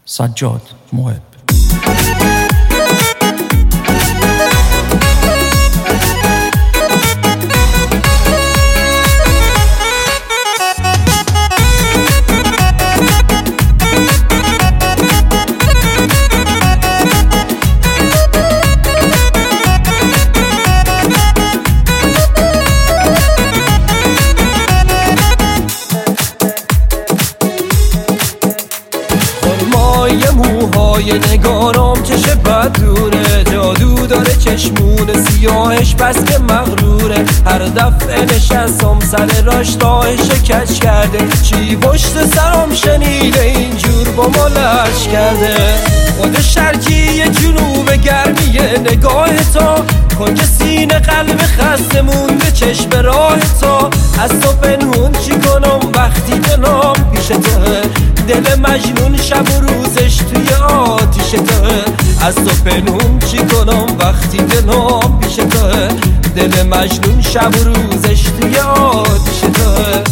سجاد محب. یه موهای نگارم چش بدونه، جادو داره چشمون سیاهش بس که مغروره. هر دفعه نشستم سر راشتاهش کج کرده، چی پشت سرم شنیده اینجور با ما لش کرده. خود شرکی جنوب گرمیه نگاه تا، کنج سینه قلب خسته مونده چشم راه تا. از تو پنهون چی کنم وقتی دلم پیش توه، دل مجنون شب و روزش توی آتیش توه. از تو پنهون چی کنم وقتی دلم پیش توه، دل مجنون شب و روزش توی آتیش توه.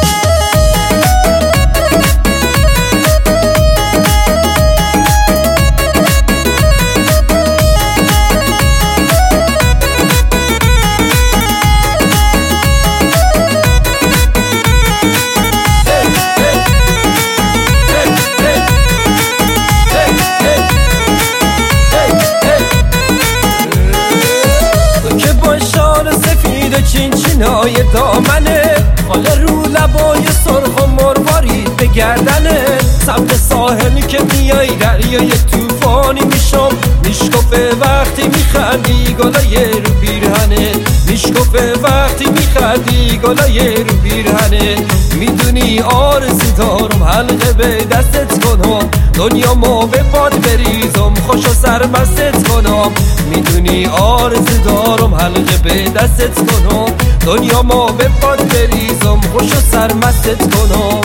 چینچینای دامنه، خال رو لبای سرخ و مروارید به گردنه. سمت ساحل که میای دریای توفانی میشم، میشکفه وقتی میخندی گلای رو پیرهنه. میشکفه وقتی میخندی گلای رو پیرهنه. میدونی آرزو دارم حلقه به دستت کنم، دنیا ما به باد بریزم خوش و سرمستت کنم. میدونی آرزو دارم حلقه به دستت کنم، دنیا ما به باد بریزم خوش و سرمستت کنم.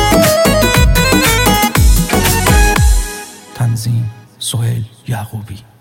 تنظیم سهیل یعقوبی.